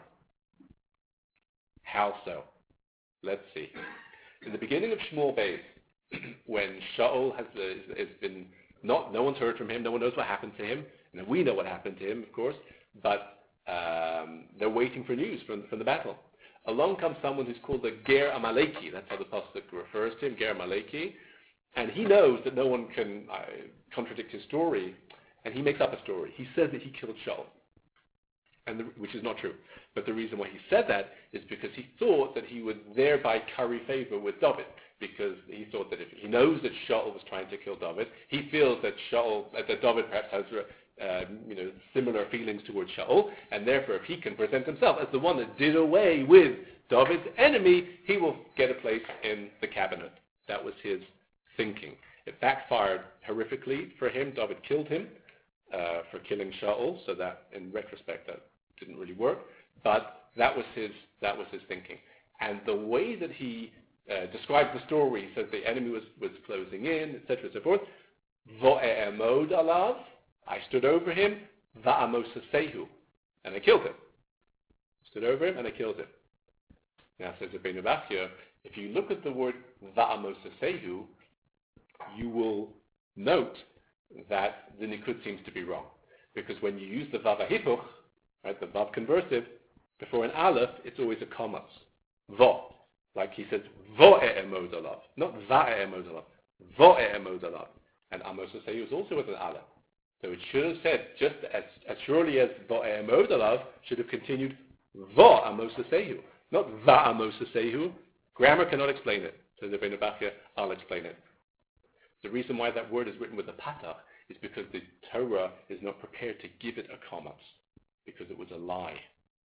How so? Let's see. In the beginning of Shmuel Beis, when Shaul has, uh, has been, not, no one's heard from him, no one knows what happened to him, and we know what happened to him, of course, but um, they're waiting for news from, from the battle. Along comes someone who's called the Ger Amaleki, that's how the pasuk refers to him, Ger Amaleki, and he knows that no one can uh, contradict his story, and he makes up a story. He says that he killed Shaul, and the, which is not true. But the reason why he said that is because he thought that he would thereby curry favor with David, because he thought that if he knows that Shaul was trying to kill David, he feels that Shaul, uh, that David perhaps has uh, you know, similar feelings towards Shaul, and therefore if he can present himself as the one that did away with David's enemy, he will get a place in the cabinet. That was his thinking. It backfired horrifically for him. David killed him uh, for killing Shaul, so that in retrospect that didn't really work. But that was his that was his thinking. And the way that he uh, described the story, he says the enemy was, was closing in, et cetera, and so forth. Vo'e'emod alav, I stood over him, va'amosasehu, and I killed him. Stood over him and I killed him. Now says Rabbeinu Bachya, if you look at the word va'amosasehu, you will note that the nikud seems to be wrong. Because when you use the vav hipuch, right, the vav conversive, before an aleph, it's always a kommas. Vo. Like he says, vo'e'emod alav. Not va'e'emod alav. Vo'e'emod alav. And amosasehu is also with an aleph. So it should have said, just as, as surely as vo'e'emod alav, should have continued vo'amosasehu. Not va'amosasehu. Grammar cannot explain it. So the Rabbeinu Bachya, I'll explain it. The reason why that word is written with a patach is because the Torah is not prepared to give it a kommas, because it was a lie.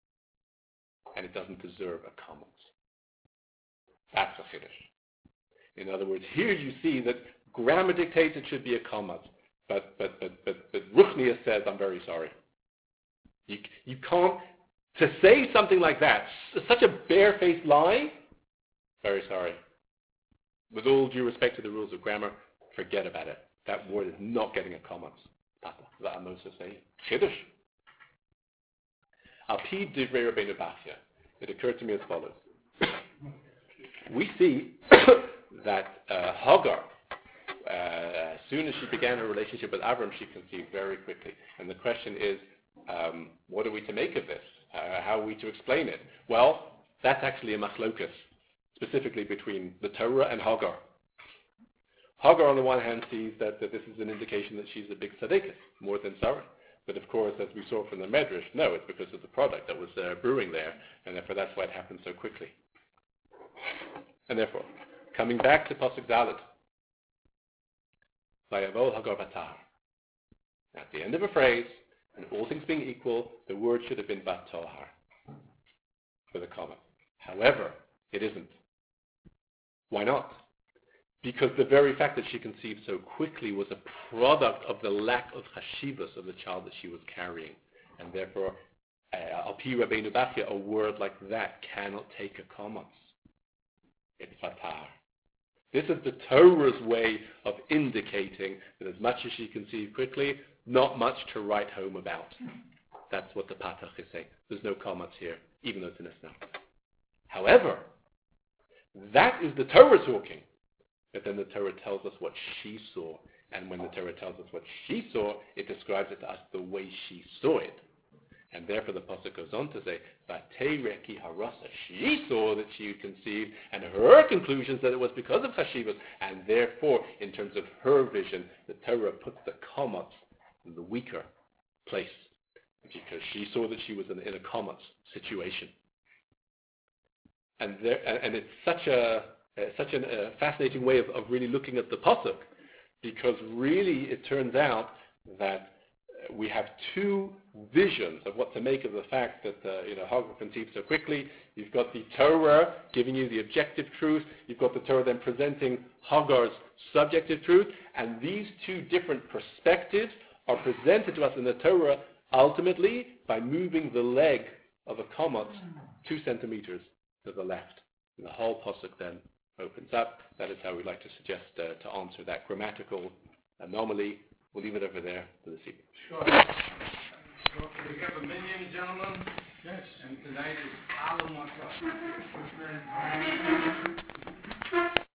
And it doesn't deserve a kommas. That's a chiddush. In other words, here you see that Grammar dictates it should be a comma. But, but, but, but, but Ruchnius says, I'm very sorry. You, you can't, to say something like that, such a barefaced lie, very sorry. With all due respect to the rules of grammar, forget about it. That word is not getting a comma. That I'm supposed to say. Chiddush. Al pi divrei Rabbeinu Bachya. It occurred to me as follows. We see that uh, Hagar, uh, as soon as she began her relationship with Avram, she conceived very quickly. And the question is, um, what are we to make of this? Uh, how are we to explain it? Well, that's actually a machlokus, specifically between the Torah and Hagar. Hagar, on the one hand, sees that, that this is an indication that she's a big tzaddikus, more than Sarah. But of course, as we saw from the Medrash, no, it's because of the product that was uh, brewing there, and therefore that's why it happened so quickly. And therefore, coming back to Pasuk Dalet, Vayavol Hagar Batar. At the end of a phrase, and all things being equal, the word should have been Batohar, with a comma. However, it isn't. Why not? Because the very fact that she conceived so quickly was a product of the lack of chashivas of the child that she was carrying. And therefore, al pi Rabbeinu Bachya, a word like that cannot take a comma. It's fatar. This is the Torah's way of indicating that as much as she conceived quickly, not much to write home about. That's what the Patach is saying. There's no commas here, even though it's in a snap. However, that is the Torah talking. But then the Torah tells us what she saw. And when the Torah tells us what she saw, it describes it to us the way she saw it. And therefore the Pasuk goes on to say, Vateireki harasa. She saw that she had conceived, and her conclusions that it was because of Chashivas. And therefore, in terms of her vision, the Torah puts the commas in the weaker place. Because she saw that she was in, in a commas situation. And, there, and, and it's such a... Uh, such a uh, fascinating way of, of really looking at the pasuk, because really it turns out that uh, we have two visions of what to make of the fact that uh, you know Hagar conceived so quickly. You've got the Torah giving you the objective truth. You've got the Torah then presenting Hagar's subjective truth, and these two different perspectives are presented to us in the Torah ultimately by moving the leg of a comet two centimeters to the left. And the whole pasuk then opens up. That is how we like to suggest uh, to answer that grammatical anomaly. We'll leave it over there for this evening. Sure. So we have a minion, gentlemen. Yes. And tonight is Alam Wakah.